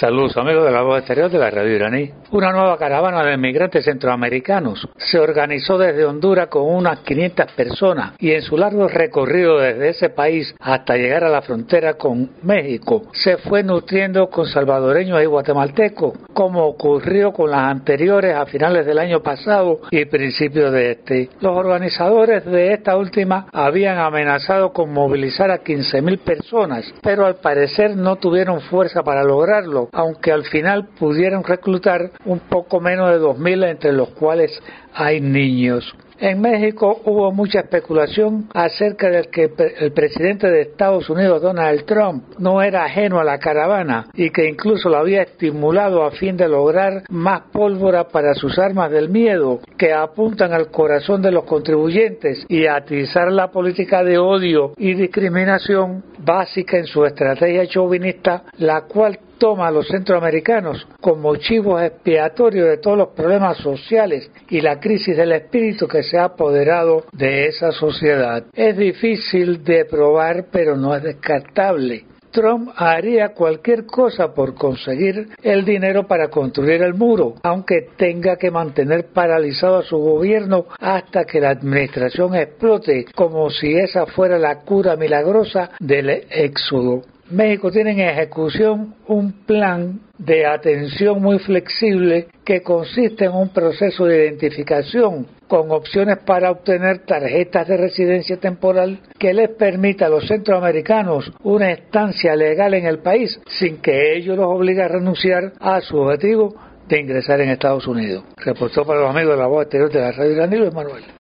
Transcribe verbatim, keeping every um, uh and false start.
Saludos amigos de la voz exterior de la radio iraní. Una nueva caravana de migrantes centroamericanos se organizó desde Honduras con unas quinientas personas y en su largo recorrido desde ese país hasta llegar a la frontera con México se fue nutriendo con salvadoreños y guatemaltecos, como ocurrió con las anteriores a finales del año pasado y principios de este. Los organizadores de esta última habían amenazado con movilizar a quince mil personas, pero al parecer no tuvieron fuerza para lograrlo, aunque al final pudieron reclutar un poco menos de dos mil, entre los cuales hay niños. En México hubo mucha especulación acerca de que el presidente de Estados Unidos, Donald Trump, no era ajeno a la caravana y que incluso lo había estimulado a fin de lograr más pólvora para sus armas del miedo, que apuntan al corazón de los contribuyentes, y atizar la política de odio y discriminación básica en su estrategia chauvinista, la cual toma a los centroamericanos como chivos expiatorios de todos los problemas sociales y la crisis del espíritu que se ha apoderado de esa sociedad. Es difícil de probar, pero no es descartable. Trump haría cualquier cosa por conseguir el dinero para construir el muro, aunque tenga que mantener paralizado a su gobierno hasta que la administración explote, como si esa fuera la cura milagrosa del éxodo. México tiene en ejecución un plan de atención muy flexible que consiste en un proceso de identificación con opciones para obtener tarjetas de residencia temporal que les permita a los centroamericanos una estancia legal en el país sin que ello los obligue a renunciar a su objetivo de ingresar en Estados Unidos. Reportó para los amigos de la voz exterior de la radio iraní, Luis Manuel.